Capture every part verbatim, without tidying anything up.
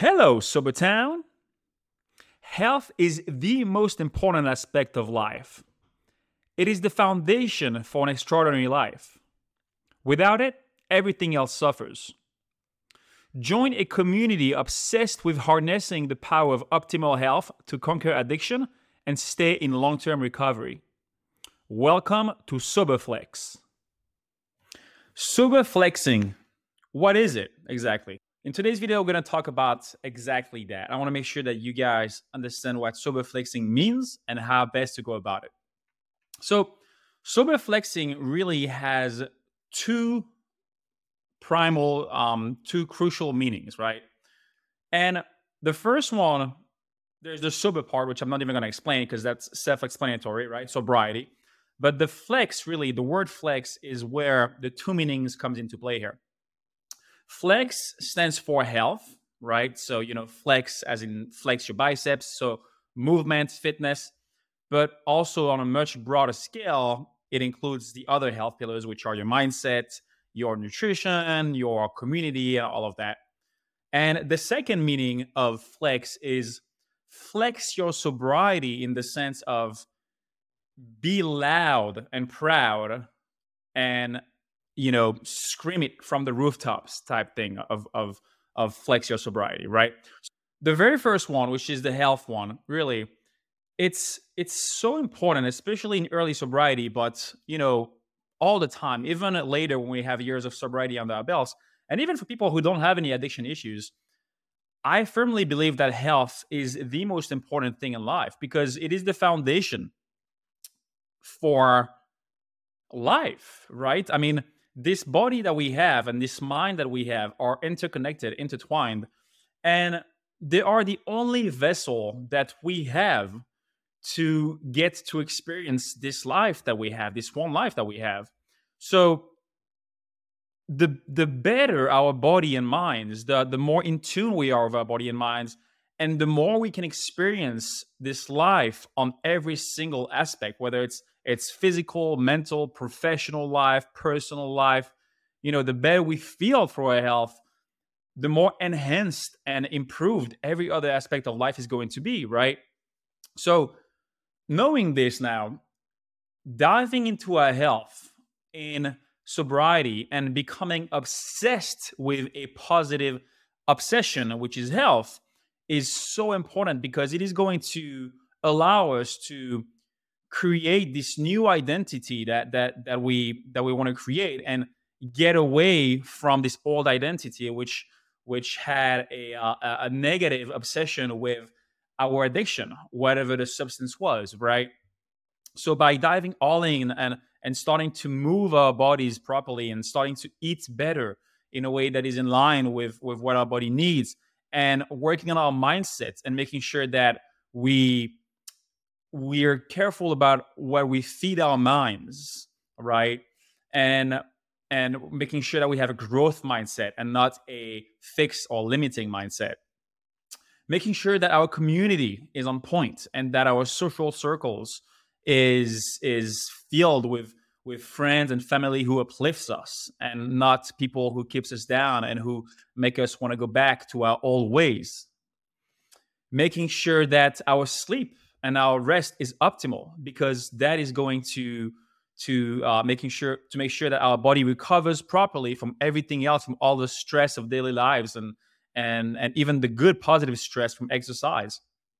Hello, Sobertown. Health is the most important aspect of life. It is the foundation for an extraordinary life. Without it, everything else suffers. Join a community obsessed with harnessing the power of optimal health to conquer addiction and stay in long term recovery. Welcome to Soberflex. Soberflexing. What is it exactly? In today's video, we're going to talk about exactly that. I want to make sure that you guys understand what sober flexing means and how best to go about it. So, sober flexing really has two primal, um, two crucial meanings, right? And the first one, there's the sober part, which I'm not even going to explain because that's self-explanatory, right? Sobriety. But the flex, really, the word flex is where the two meanings comes into play here. Flex stands for health, right? So, you know, flex as in flex your biceps. So movement, fitness, but also on a much broader scale, it includes the other health pillars, which are your mindset, your nutrition, your community, all of that. And the second meaning of flex is flex your sobriety in the sense of be loud and proud and you know, scream it from the rooftops type thing of of of flex your sobriety, right? The very first one, which is the health one, really, it's it's so important, especially in early sobriety, but you know, all the time, even later when we have years of sobriety under our belts, and even for people who don't have any addiction issues, I firmly believe that health is the most important thing in life because it is the foundation for life, right? I mean, this body that we have and this mind that we have are interconnected, intertwined, and they are the only vessel that we have to get to experience this life that we have, this one life that we have. So the the better our body and minds, the the more in tune we are with our body and minds, and the more we can experience this life on every single aspect, whether it's it's physical, mental, professional life, personal life. You know, the better we feel for our health, the more enhanced and improved every other aspect of life is going to be, right? So, knowing this now, diving into our health in sobriety and becoming obsessed with a positive obsession, which is health, is so important because it is going to allow us to create this new identity that that that we that we want to create and get away from this old identity which which had a uh, a negative obsession with our addiction, whatever the substance was, right? So by diving all in and and starting to move our bodies properly and starting to eat better in a way that is in line with with what our body needs, and working on our mindsets and making sure that we we're careful about where we feed our minds, right? And and making sure that we have a growth mindset and not a fixed or limiting mindset. Making sure that our community is on point and that our social circles is is filled with with friends and family who uplifts us and not people who keeps us down and who make us want to go back to our old ways. Making sure that our sleep and our rest is optimal because that is going to to uh, making sure to make sure that our body recovers properly from everything else, from all the stress of daily lives and and and even the good positive stress from exercise.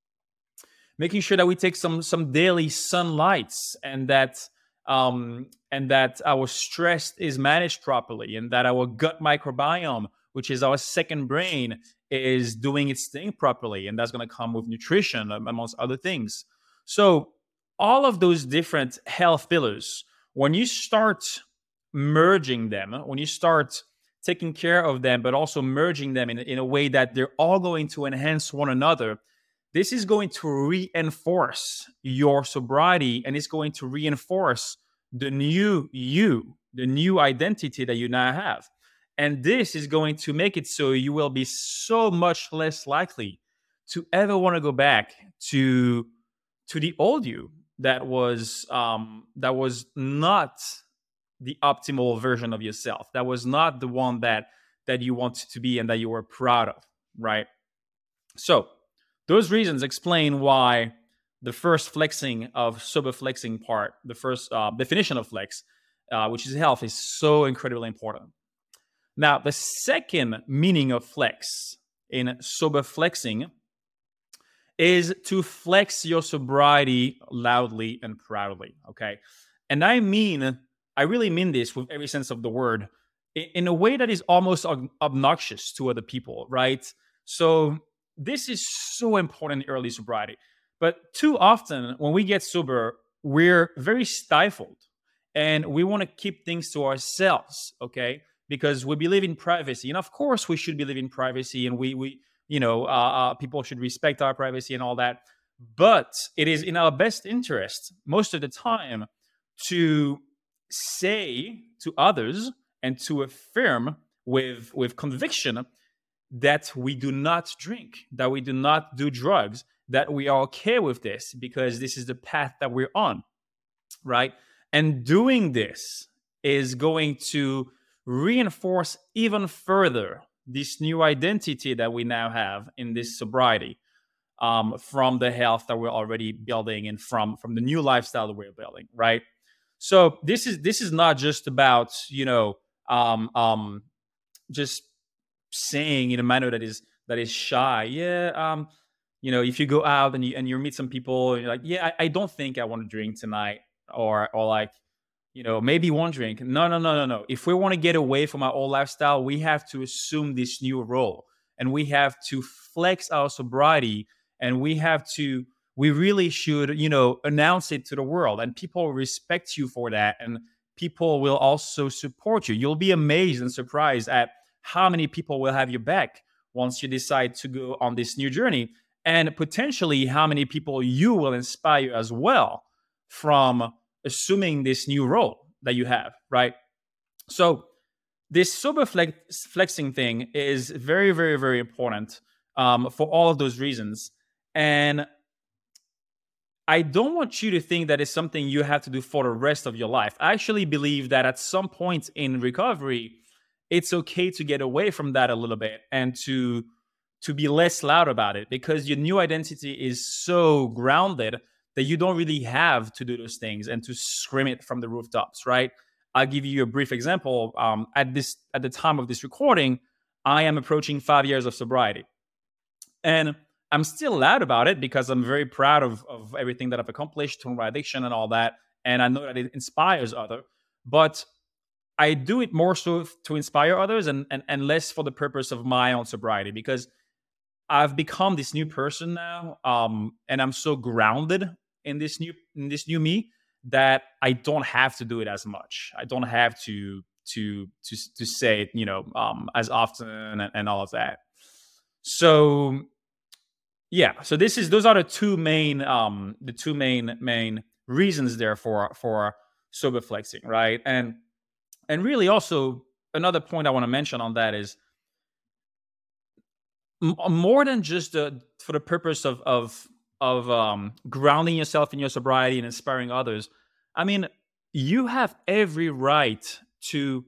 Making sure that we take some some daily sunlights and that um, and that our stress is managed properly and that our gut microbiome, which is our second brain, is doing its thing properly, and that's going to come with nutrition amongst other things. So all of those different health pillars, when you start merging them, when you start taking care of them but also merging them in, in a way that they're all going to enhance one another, this is going to reinforce your sobriety and it's going to reinforce the new you, the new identity that you now have. And this is going to make it so you will be so much less likely to ever want to go back to to the old you that was um, that was not the optimal version of yourself. That was not the one that that you wanted to be and that you were proud of, right? So those reasons explain why the first flexing of sober flexing part, the first uh, definition of flex, uh, which is health, is so incredibly important. Now, the second meaning of flex in sober flexing is to flex your sobriety loudly and proudly. Okay. And I mean, I really mean this with every sense of the word, in a way that is almost obnoxious to other people, right? So, this is so important in early sobriety. But too often, when we get sober, we're very stifled and we want to keep things to ourselves, okay? Because we believe in privacy. And of course, we should believe in privacy, and we, we you know, uh, uh, people should respect our privacy and all that. But it is in our best interest most of the time to say to others and to affirm with with conviction that we do not drink, that we do not do drugs, that we are okay with this because this is the path that we're on, right? And doing this is going to reinforce even further this new identity that we now have in this sobriety, um, from the health that we're already building and from from the new lifestyle that we're building, right? So this is this is not just about, you know, um, um, just saying in a manner that is that is shy. Yeah, um, you know, if you go out and you and you meet some people and you're like, yeah, I, I don't think I want to drink tonight, or or like, you know, maybe one drink. No, no, no, no, no. If we want to get away from our old lifestyle, we have to assume this new role, and we have to flex our sobriety, and we have to we really should, you know, announce it to the world, and people will respect you for that, and people will also support you. You'll be amazed and surprised at how many people will have your back once you decide to go on this new journey, and potentially how many people you will inspire as well from assuming this new role that you have, right? So this sober flex- flexing thing is very, very, very important, um, for all of those reasons. And I don't want you to think that it's something you have to do for the rest of your life. I actually believe that at some point in recovery, it's okay to get away from that a little bit and to to be less loud about it, because your new identity is so grounded that you don't really have to do those things and to scream it from the rooftops, right? I'll give you a brief example. Um, at this at the time of this recording, I am approaching five years of sobriety, and I'm still loud about it because I'm very proud of, of everything that I've accomplished to my addiction and all that. And I know that it inspires others. But I do it more so to inspire others, and, and, and less for the purpose of my own sobriety, because I've become this new person now. Um, and I'm so grounded in this new in this new me that I don't have to do it as much. I don't have to to to to say it, you know, um, as often and, and all of that. So yeah, so this is those are the two main um the two main main reasons there for for sober flexing, right? And and really also another point I want to mention on that is m- more than just the for the purpose of of of um grounding yourself in your sobriety and inspiring others. I mean, you have every right to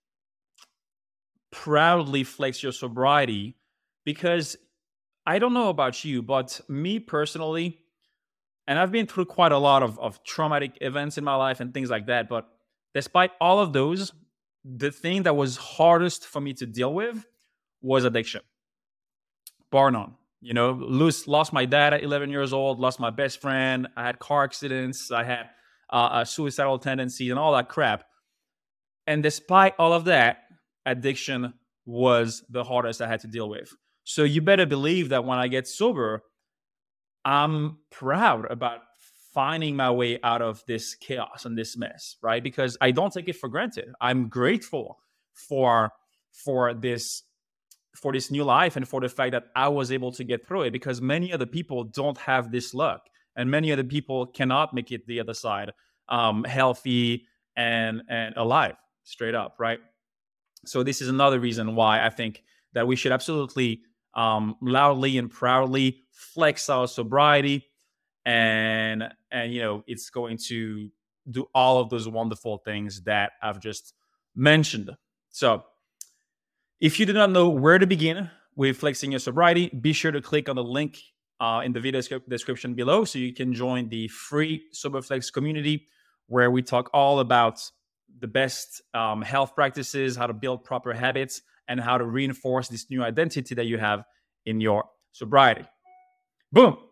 proudly flex your sobriety, because I don't know about you, but me personally, and I've been through quite a lot of, of traumatic events in my life and things like that. But despite all of those, the thing that was hardest for me to deal with was addiction, bar none. You know, lose, lost my dad at eleven years old, lost my best friend. I had car accidents. I had uh, a suicidal tendency and all that crap. And despite all of that, addiction was the hardest I had to deal with. So you better believe that when I get sober, I'm proud about finding my way out of this chaos and this mess, right? Because I don't take it for granted. I'm grateful for for this for this new life and for the fact that I was able to get through it, because many other people don't have this luck, and many other people cannot make it the other side, um, healthy and and alive, straight up, right? So this is another reason why I think that we should absolutely um, loudly and proudly flex our sobriety, and and you know, it's going to do all of those wonderful things that I've just mentioned. So if you do not know where to begin with flexing your sobriety, be sure to click on the link uh, in the video description below so you can join the free SoberFlex community where we talk all about the best um, health practices, how to build proper habits, and how to reinforce this new identity that you have in your sobriety. Boom.